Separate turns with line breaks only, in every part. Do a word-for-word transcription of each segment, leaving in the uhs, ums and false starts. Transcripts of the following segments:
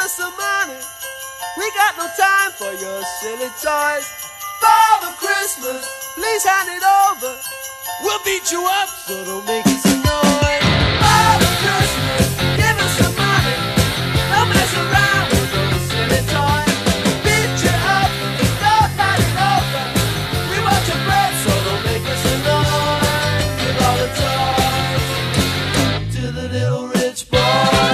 us some money. We got no time for your silly toys. Father Christmas, please hand it over. We'll beat you up, so don't make us a noise. Father Christmas, give us some money. Don't mess around with those silly toys. Beat you up, don't hand it over. We want your bread, so don't make us a noise. Give all the toys to the little rich boy.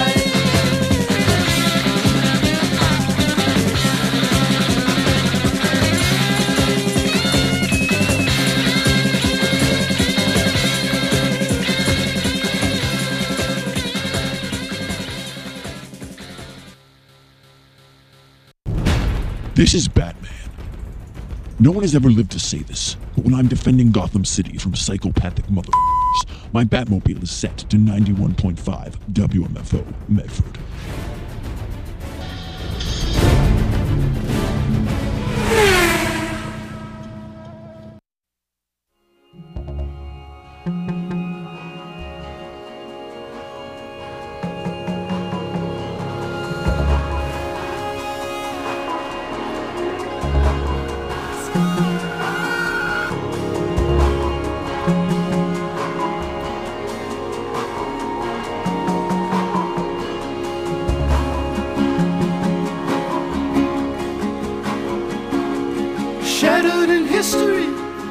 This is Batman. No one has ever lived to say this, but when I'm defending Gotham City from psychopathic motherfuckers, my Batmobile is set to ninety-one point five W M F O Medford.
Shattered in history,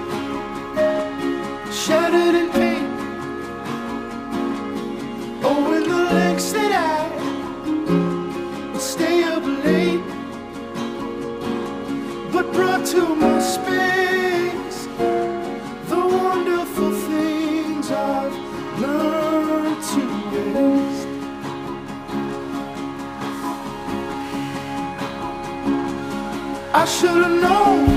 shattered in pain. Oh, in the lengths that I will stay up late, but brought to my space the wonderful things I've learned to waste. I should have known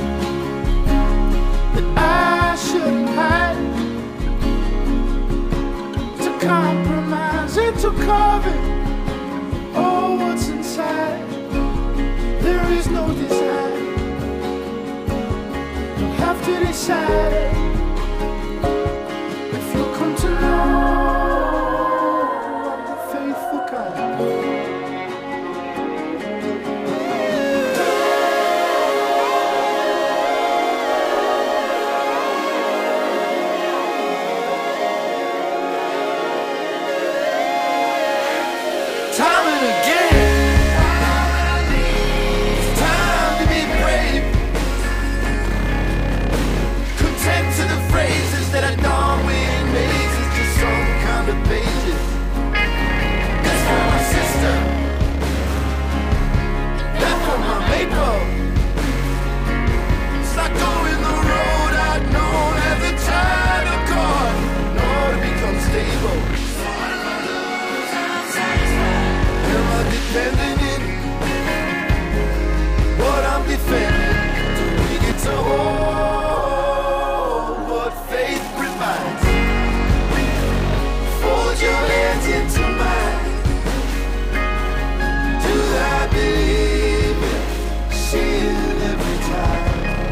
I shouldn't hide, to compromise and to cover oh, what's inside. There is no design. You'll have to decide if you'll come to know I'm the faithful kind. Time and again, it's time to be brave. Content to the phrases that I dawn with mazes to some kind of pages. That's for my sister, that for my maple. It's like going the road I'd known as a child of God, nor to become stable. Defending it, what I'm defending, do we get to hold what faith provides? Fold your hands into mine. Do I believe it? See it every time.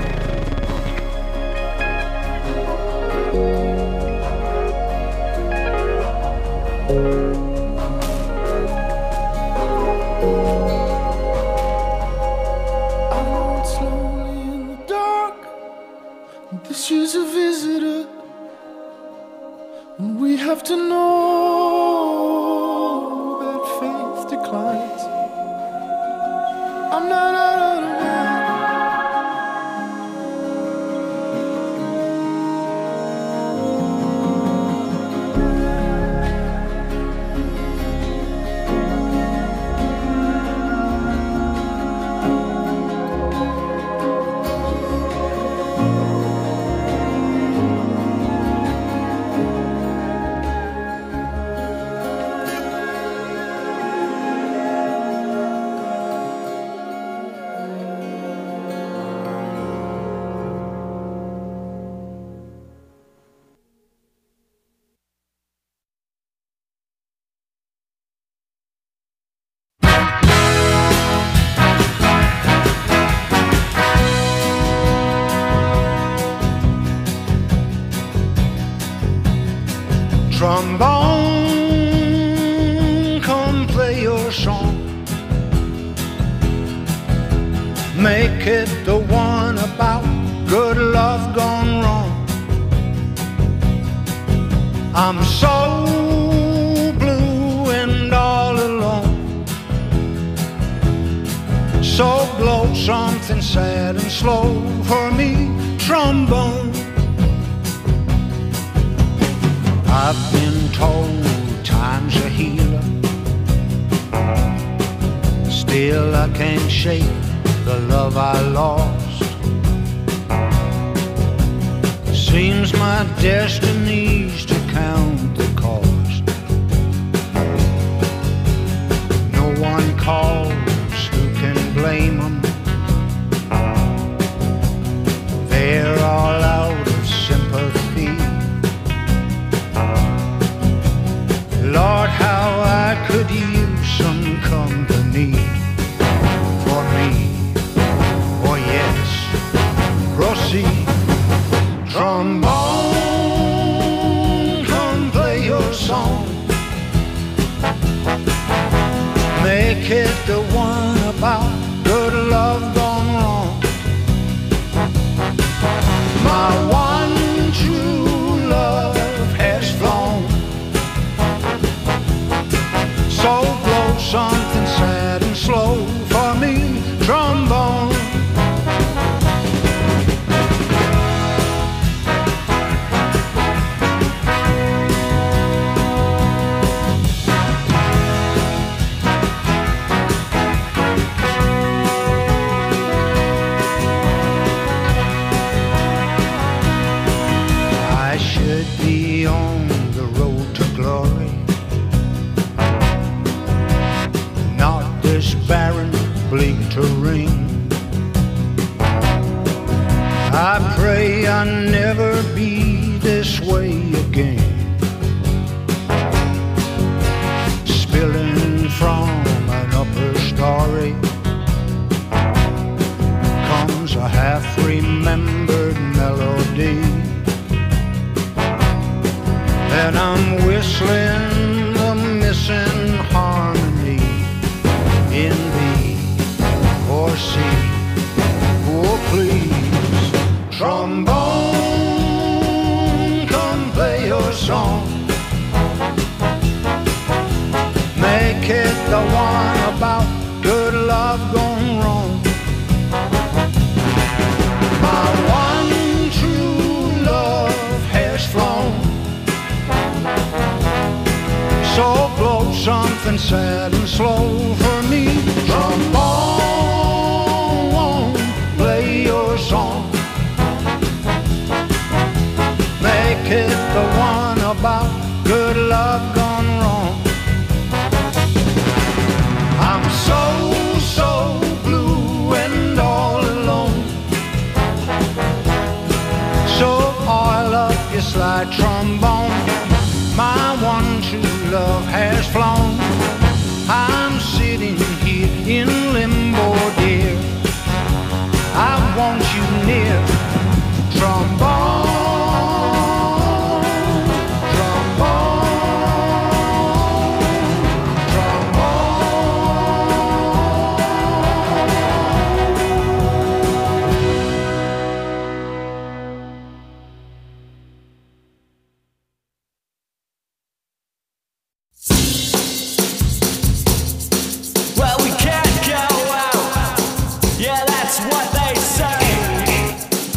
This is a visitor, and we have to know that faith declines. I'm not out of the
Trombone, come play your song. Make it the one about good love gone wrong. I'm so blue and all alone. So blow something sad and slow for me, trombone. I've been told time's a healer. Still I can't shake the love I lost. Seems my destiny's to count the cost. No one calls, who can blame them? They're all out of sympathy. Lord, how I could use some company for me. Oh yes, proceed. Trombone, come play your song. Make it the one about good love gone wrong. My one true love has flown. So blow something sad and slow for me, trombone. I should be on the road to glory, not this barren, bleak terrain. I pray I never be this way again. Spilling from an upper story comes a half-remembered melody, and I'm whistling the missing harmony in B or C. Oh please, trombone, come play your song. Make it the one about good love gone wrong. My one true love has flown. So blow something sad and slow for me, trombone, play your song. Make it the one about good love gone wrong. I'm so, so blue and all alone. So oil up your slide trombone. My one true love has flown. I'm sitting here in limbo, dear. I want you near, trombone, trombone,
Well, we can't go out. Yeah, that's what they say.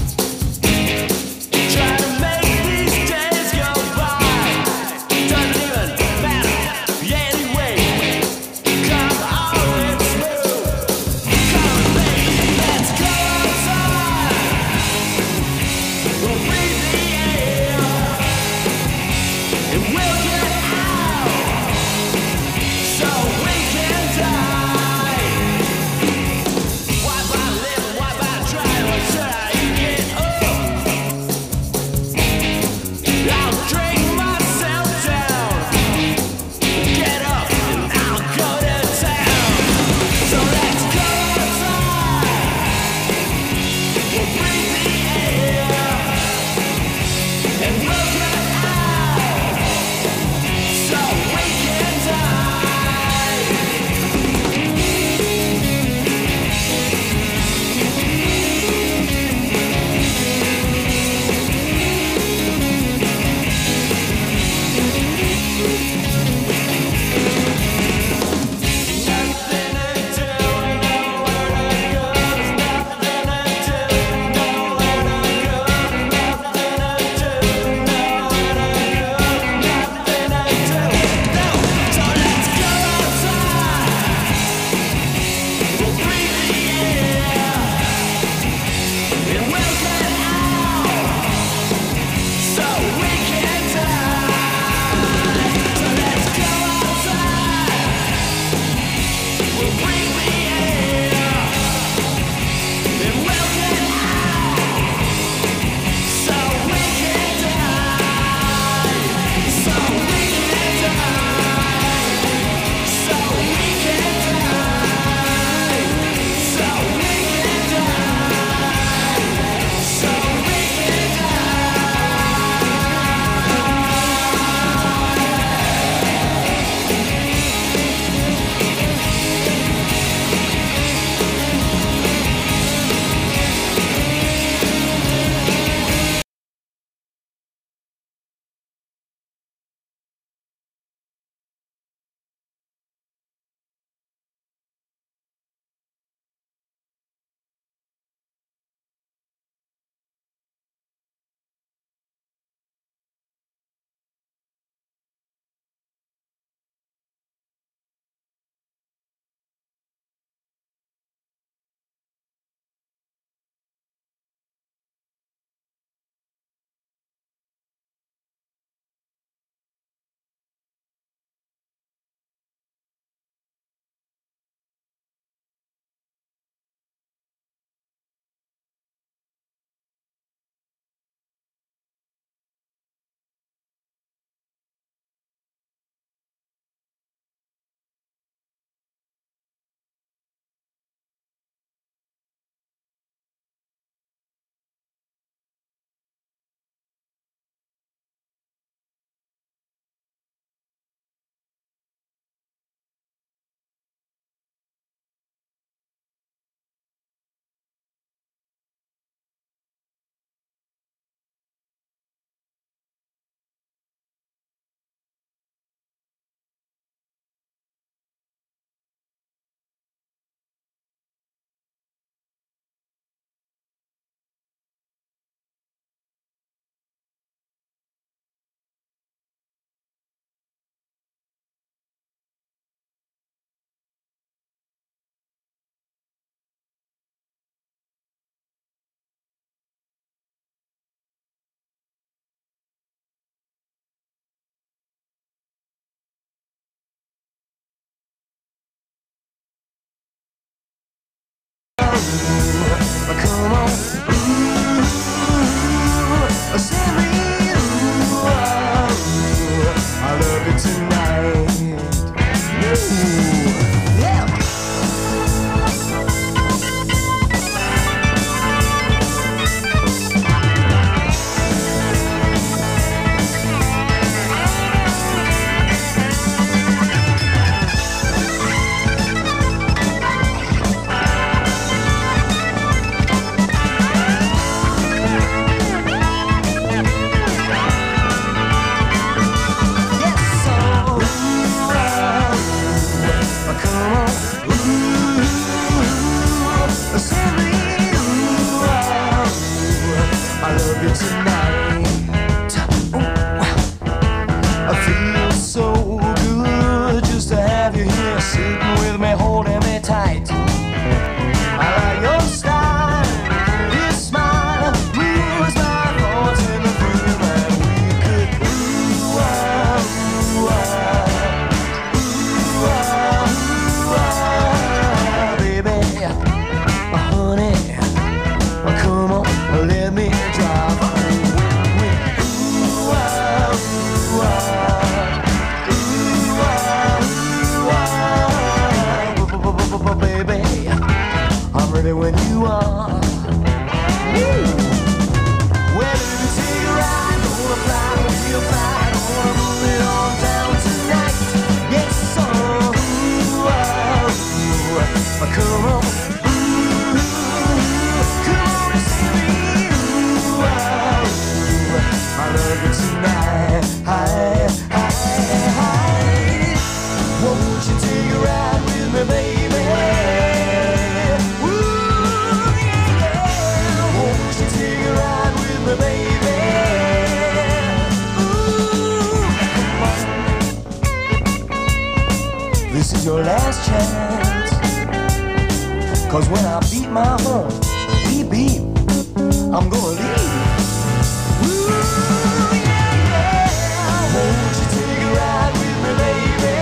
is your last chance. Cause when I beat my horn, beep beep, I'm gonna leave. Ooh, yeah, yeah. Won't you take a ride with me, baby?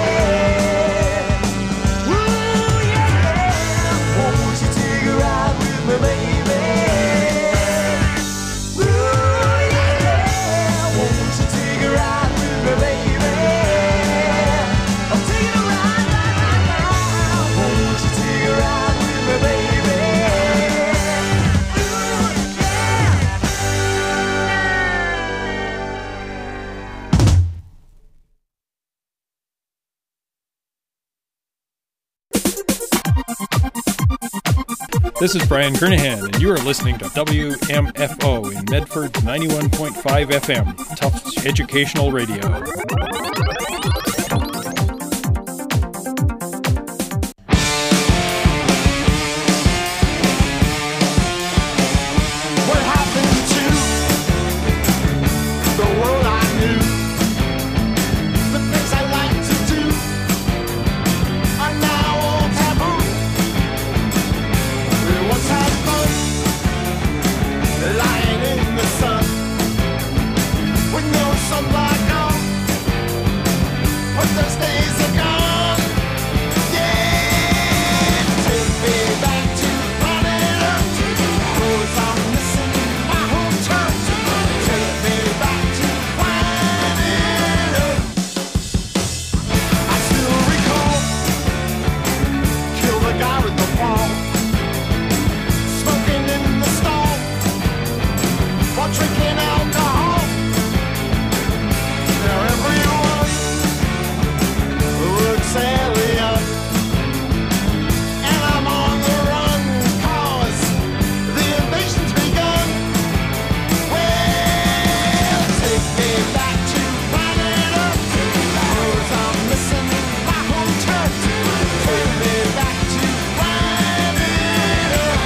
Ooh, yeah, yeah. Won't you take a ride with me, baby? Ooh, yeah, yeah. Won't you take a ride with me, baby? I'm taking a ride right, right now. Won't you take a ride with me, baby? Ooh, yeah.
This is Brian Kernahan, and you are listening to W M F O in Medford's ninety-one point five F M, Tufts Educational Radio.
What happened to the world I knew? The things I like to do are now all taboo. We once had fun, lying in the sun, with no sunlight on. But those days are gone. Yeah, take me back to planet Earth. 'Cause I'm missing my home turf. Take me back to planet Earth. I still recall, kill the guy with the ball, smoking in the stall, while drinking alcohol. Now everyone looks alien, and I'm on the run, 'cause the invasion's begun. Well, take me back to planet Earth, 'cause I'm missing my home turf. Take me back to planet Earth.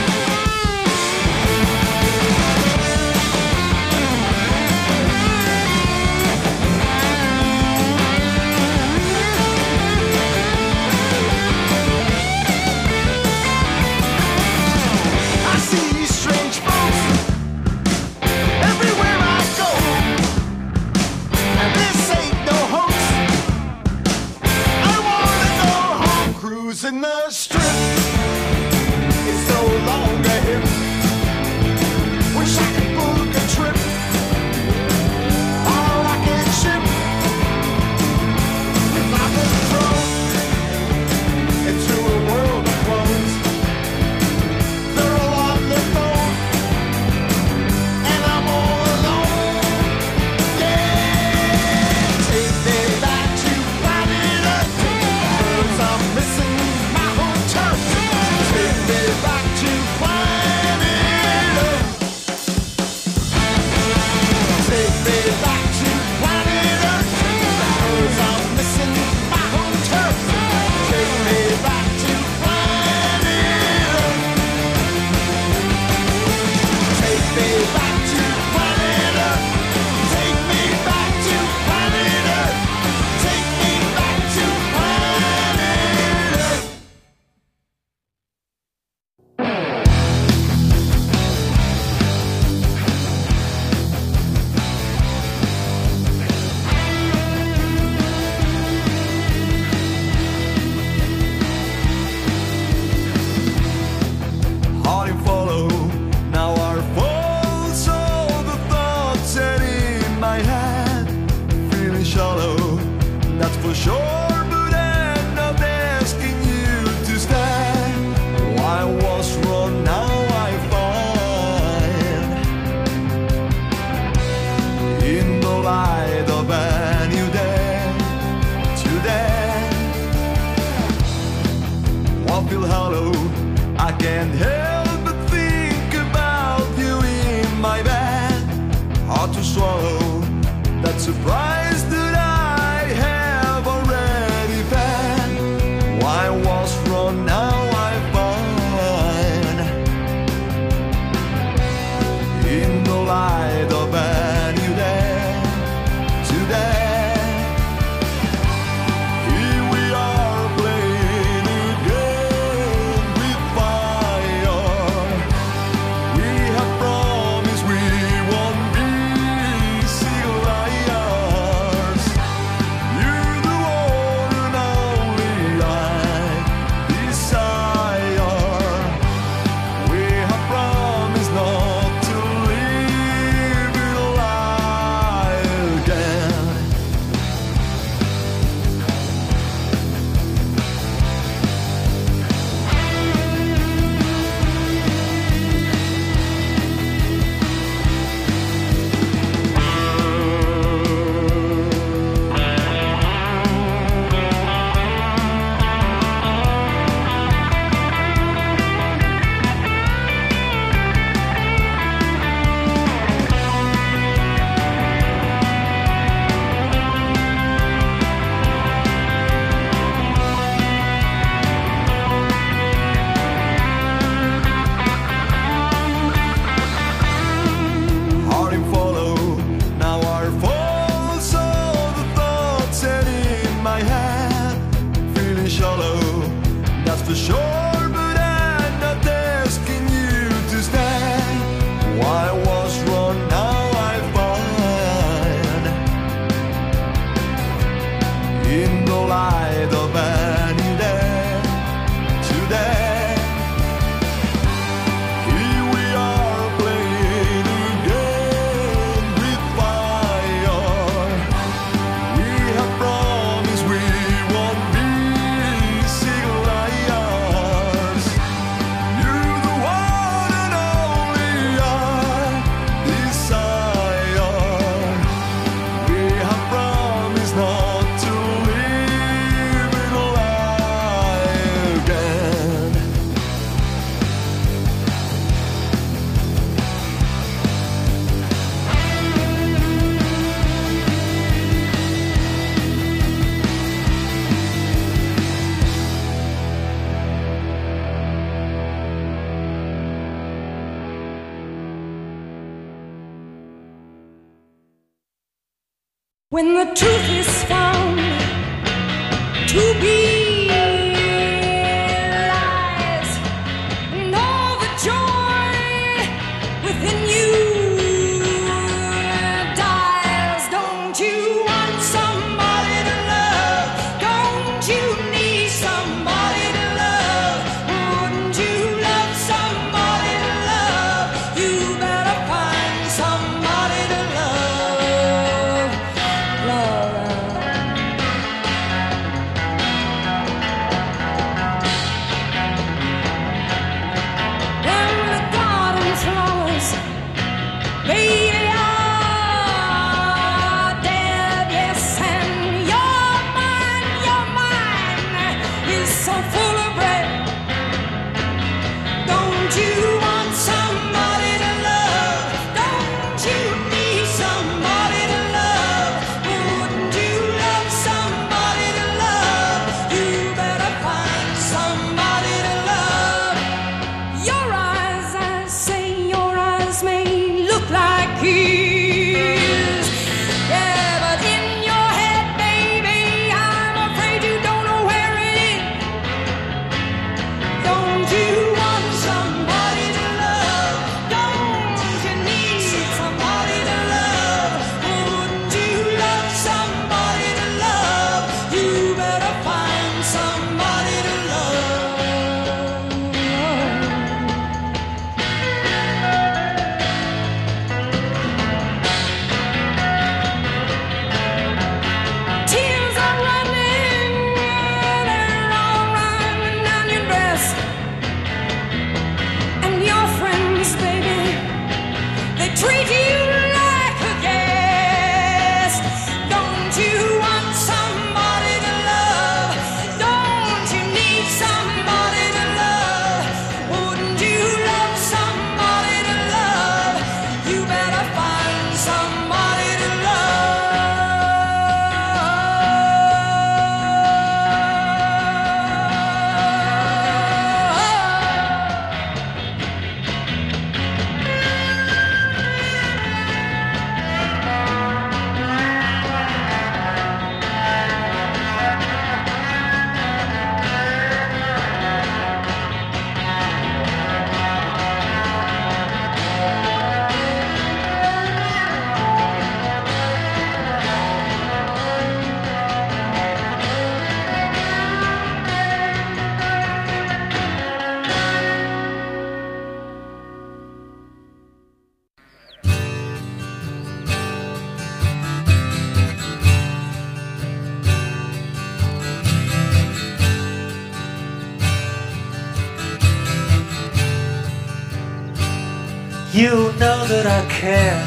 I see strange folks everywhere I go, and this ain't no hoax. I wanna go home, cruising the strip. It's no longer hip. Wish I could book a trip on a rocket ship. If I was thrown into a world of clones, they're all on their phone, and I'm all alone. Yeah, take me back to planet Earth, 'cause I'm missing my home turf. Take me back to planet Earth. Take me back to planet Earth, 'cause I'm missing my home turf. Take me back to planet Earth. Take me back to planet Earth. Take me back to planet Earth. Take me back to planet Earth. Hard and follow, now our faults, all the thoughts set in my head, feeling shallow, that's for sure, but I'm not asking you to stay. I was wrong, now I find, in the light of a new day, today, I feel hollow, I can't help but think about you in my bed. Hard to swallow that surprise that I have already felt. Why was wrong, now I find, in the light of a new day, today, here we are playing
When the truth is found to be lies, and all the joy within you dies. Don't you want somebody to love? Don't you need somebody to love? Wouldn't you love somebody to love? You better find somebody to love. Love. When the garden flowers, baby, are dead, yes, and your mind, your mind is so full of bread. Don't you want somebody to love? Don't you need somebody to love? Wouldn't you love somebody to love? You better find somebody to love. Your eyes, I say, your eyes may look like his. Yeah, but in your head, baby, I'm afraid you don't know where it is. Don't you want somebody to love? Don't you need somebody to love? Wouldn't you love somebody to love? You better find somebody to love. Tears are running, they're all running down your dress. And your friends, baby, they treat you like a guest. Don't you want somebody to love? Don't you need somebody to love? Wouldn't you love somebody to love? You better find somebody to
You know that I care.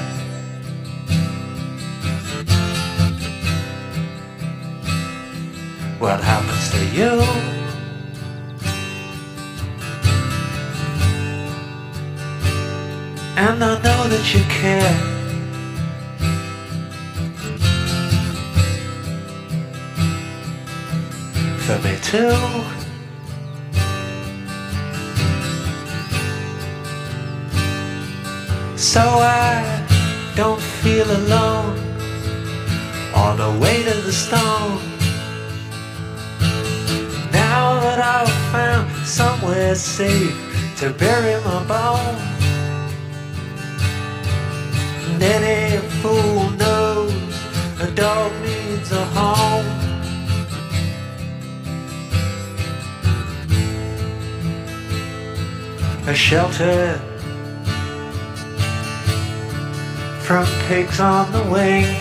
What happens to you? And I know that you care. For me too. So I don't feel alone on the way to the stone. Now that I've found somewhere safe to bury my bones. And any fool knows a dog needs a home. A shelter from pigs on the wing.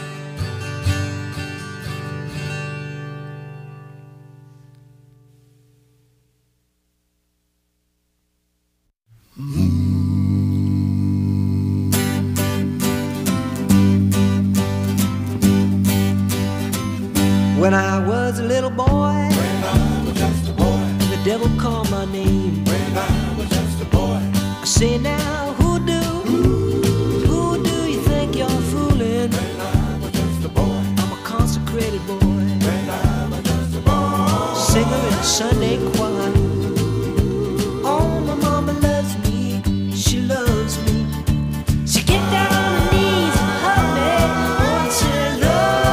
When I was a little boy, when I was just a boy, the devil called my name. When I was just a boy, I say now, who do, who do you think you're fooling? When I was just a boy, I'm a consecrated boy. When I was just a boy, singer in a Sunday choir. Oh, my mama loves me, she loves me. She get down on her knees and hug me. Oh, I say, love.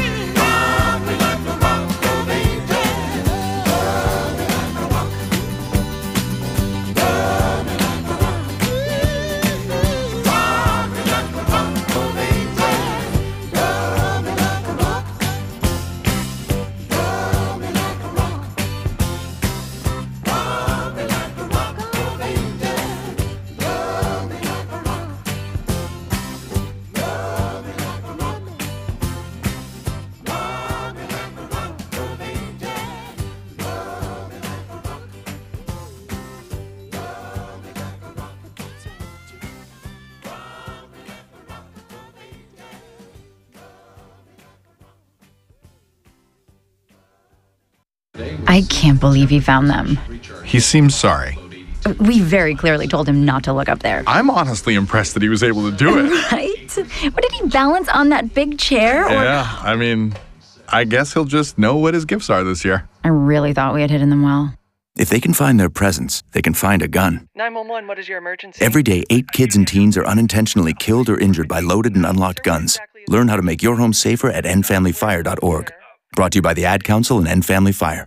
I can't believe he found them.
He seems sorry.
We very clearly told him not to look up there.
I'm honestly impressed that he was able to do it.
Right? What did he balance on that big chair? Or...
Yeah, I mean, I guess he'll just know what his gifts are this year.
I really thought we had hidden them well.
If they can find their presents, they can find a gun.
nine one one, what is your emergency?
Every day, eight kids and teens are unintentionally killed or injured by loaded and unlocked guns. Learn how to make your home safer at end family fire dot org. Brought to you by the Ad Council and End Family Fire.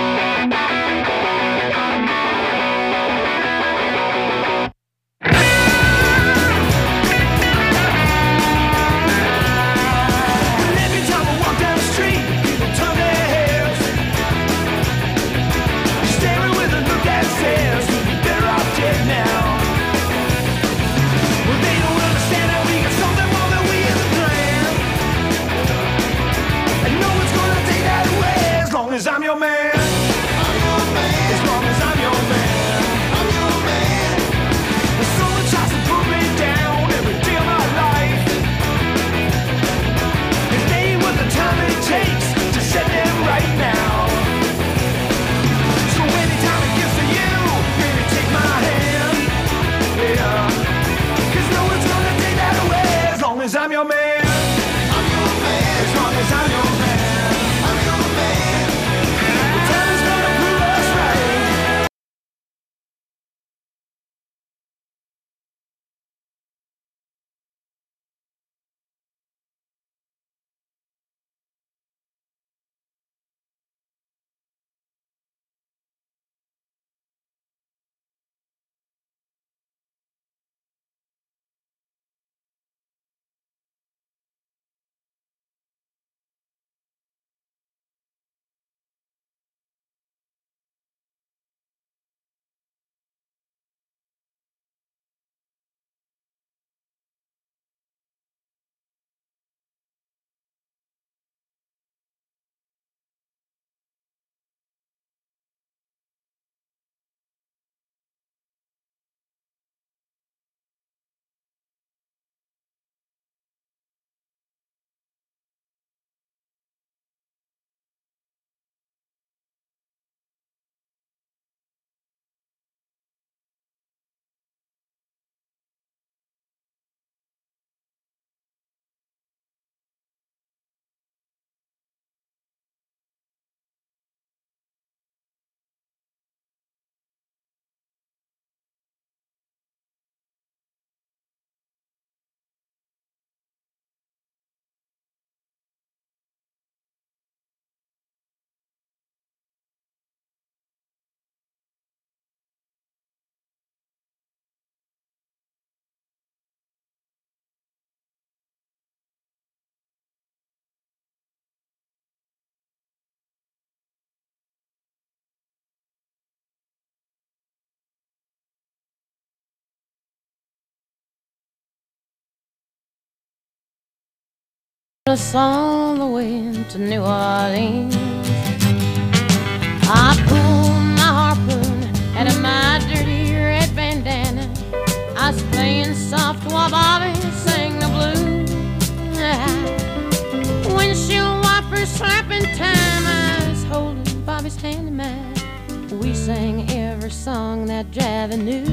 As I'm your man, I'm your man. As long as I'm your man, I'm your man. When someone tries to put me down every day of my life, it ain't worth the time it takes to set them right now. So anytime it gets to you, baby, take my hand, yeah. 'Cause no one's gonna take that away as long as I'm your man. I'm your man. As long as I'm your man, I'm your man.
us all the way to New Orleans. I pulled my harpoon out of my dirty red bandana. I was playing soft while Bobby sang the blues. Windshield wipers slapping time, I was holding Bobby's hand in mine. We sang every song that Javi knew.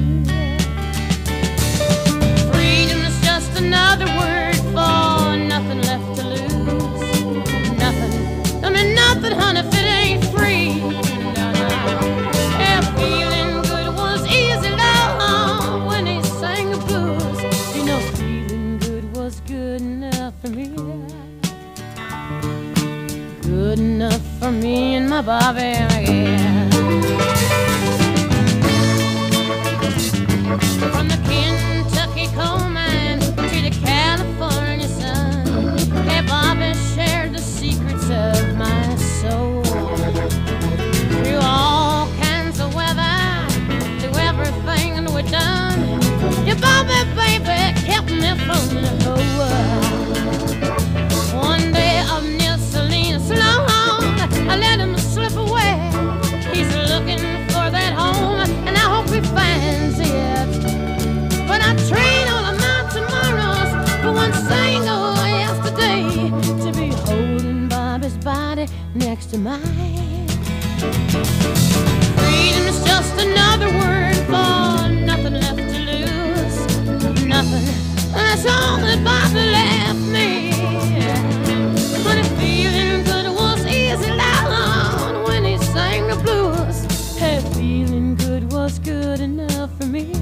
Freedom is just another word for nothing left to lose. Nothing, I mean nothing, honey, if it ain't free. No, no. Yeah, feeling good was easy, love, when he sang the blues. You know, feeling good was good enough for me. Good enough for me and my Bobby, yeah. From the Kentucky coal mine to the California sun, hey, Bobby shared the secrets of my soul. Through all kinds of weather, through everything that we've done, your Bobby, baby, kept me from the whole world. One day up near Salinas, Sloan, I let him slip away. He's looking for that home, and I hope he finds it. But I trade all of my tomorrows for one single yesterday, to be holding Bobby's body next to mine. Freedom is just another word for nothing left to lose. Nothing, that's all that Bobby left me. But if feeling good was easy, loud when he sang the blues, hey, feeling good was good enough for me.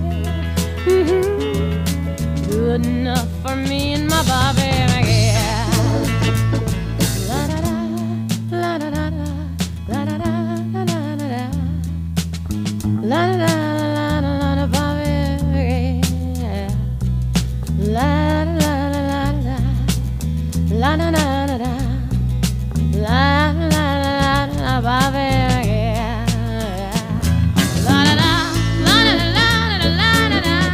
Mm-hmm. Good enough for me and my Bobby, yeah. La da da, la da da da, la da da, la da da da, la da da, la da la da, Bobby, yeah. La da la la la la, la da da da da, la la la la la, Bobby, yeah. La da da, la da da la da la da da.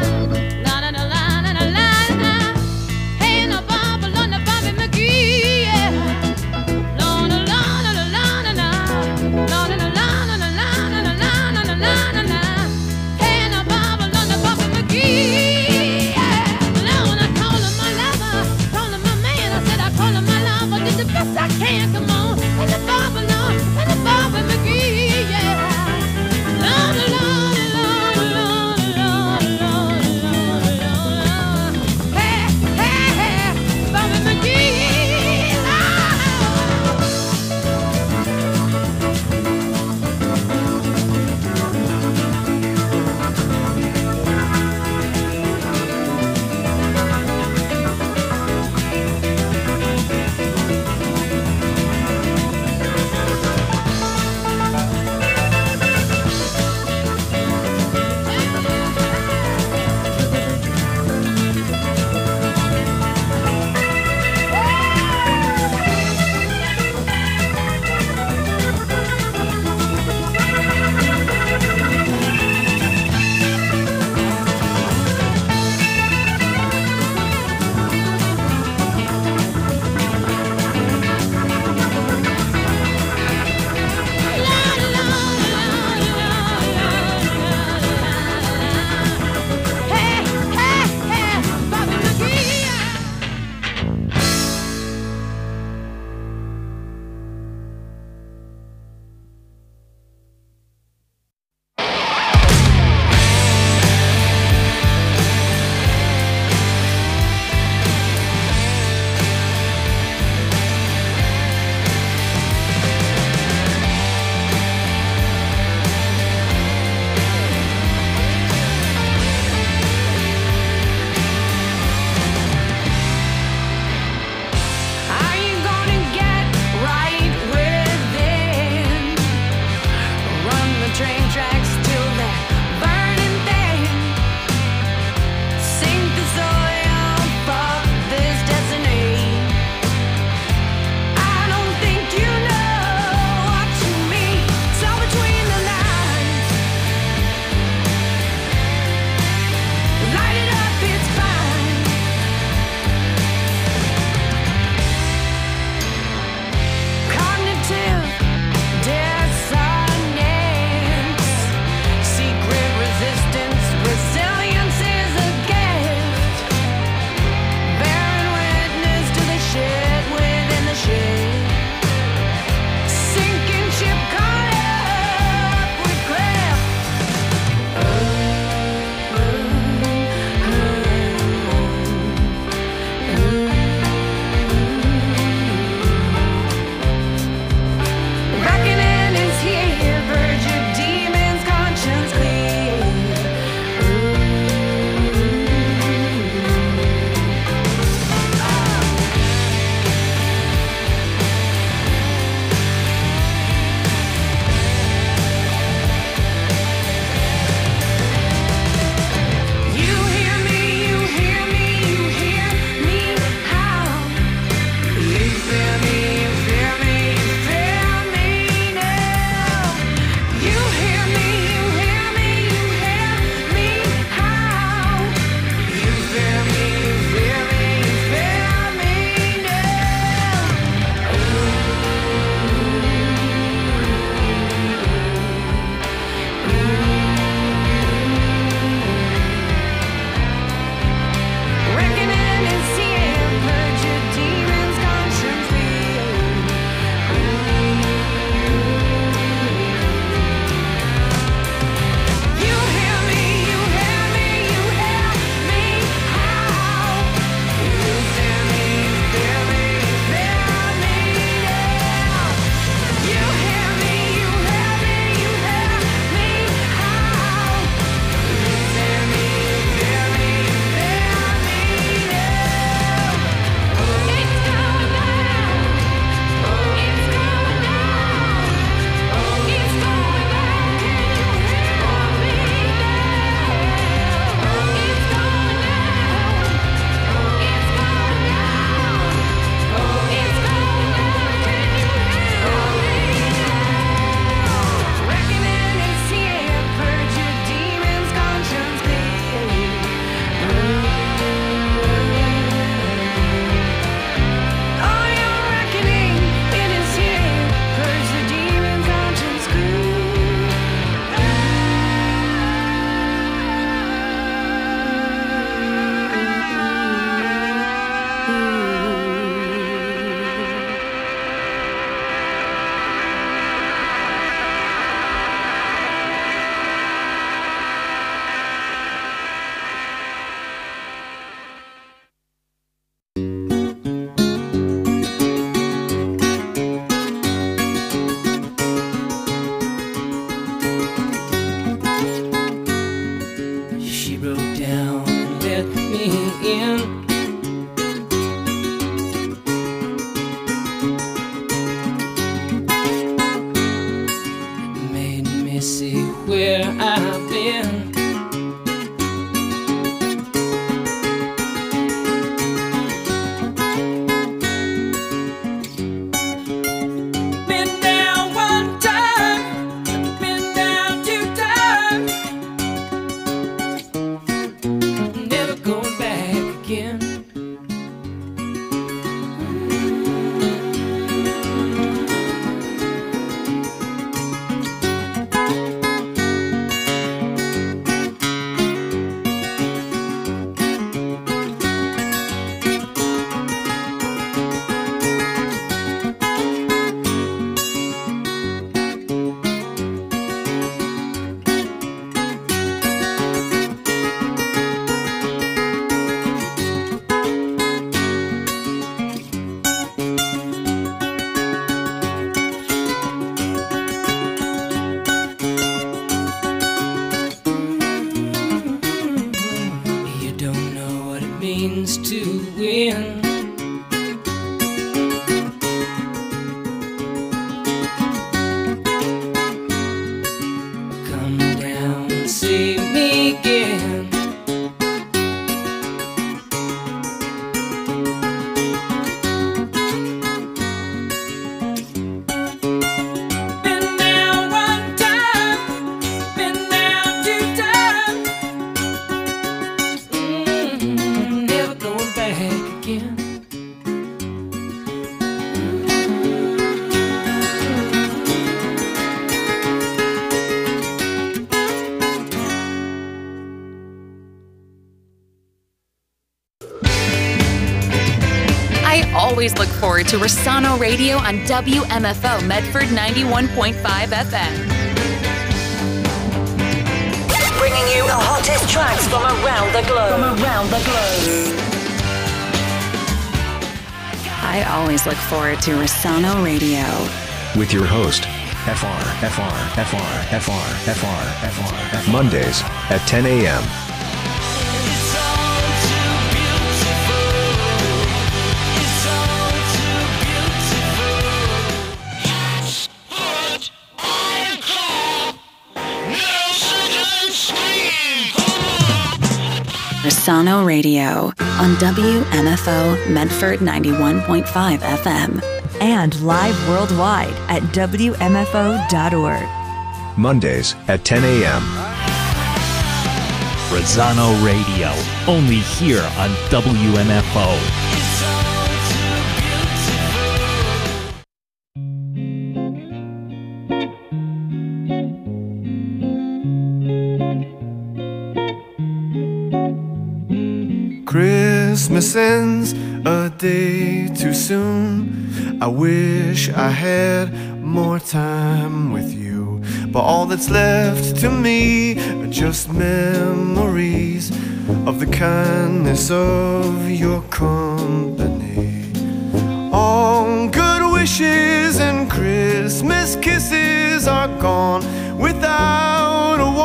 I can't, come on, and the Bobby, no, and the Bobby McGee, yeah. Lord, Lord, Lord, Lord, Lord, Lord, Lord, Lord. Hey, hey, hey, Bobby McGee,
always look forward to Rosano Radio on W M F O Medford ninety-one point five F M.
Bringing you the hottest tracks from around the globe. From around the globe.
I always look forward to Rosano Radio.
With your host, F R, F R, F R, F R, F R, F R, F R. Mondays at ten a.m.
Rosano Radio on W M F O Medford ninety-one point five F M.
And live worldwide at W M F O dot org.
Mondays at ten a.m.
Rosano Radio, only here on W M F O.
Christmas ends a day too soon. I wish I had more time with you, but all that's left to me are just memories of the kindness of your company. All good wishes and Christmas kisses are gone without a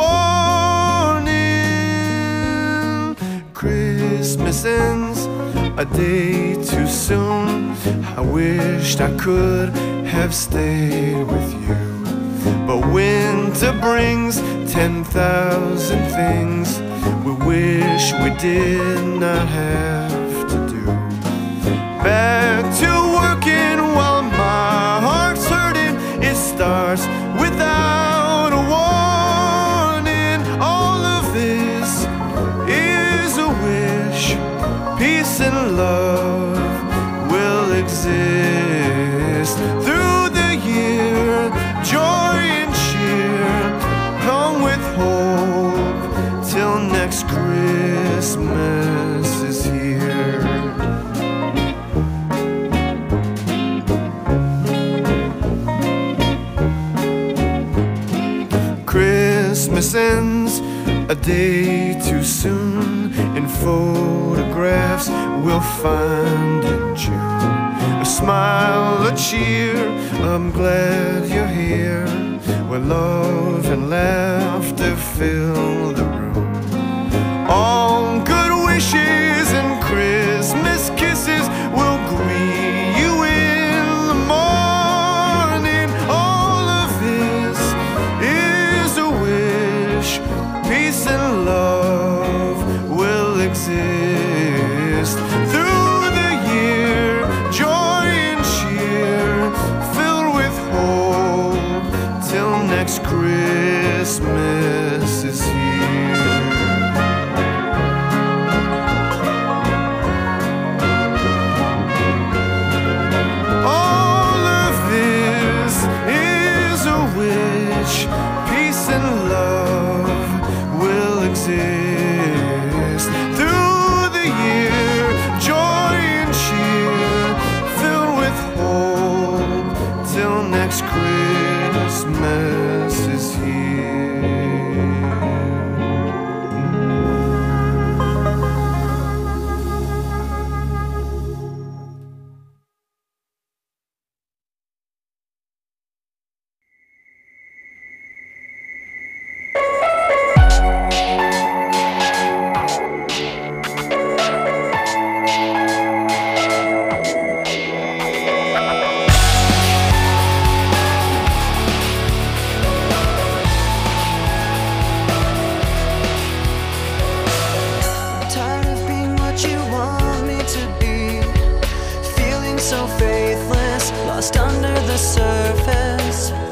warning. Christmas ends a day too soon. I wished I could have stayed with you, but winter brings ten thousand things we wish we did not have to do. Back to working while my heart's hurting. It starts without a warning. All of this is a wish. Peace and love will exist through the year. Joy and cheer come with hope till next Christmas is here. Christmas ends a day too soon. In photographs we'll find in June a smile, a cheer. I'm glad you're here, where love and laughter fill the room. All good wishes and Christmas kisses will greet you in the morning. All of this is a wish. Peace and love will exist through the year. Joy and cheer filled with hope till next Christmas is here. All of this is a wish. Peace and love will exist through the year. Joy and cheer filled with hope till next Christmas is here.
Tired of being what you want me to be, feeling so faithless, lost under the surface.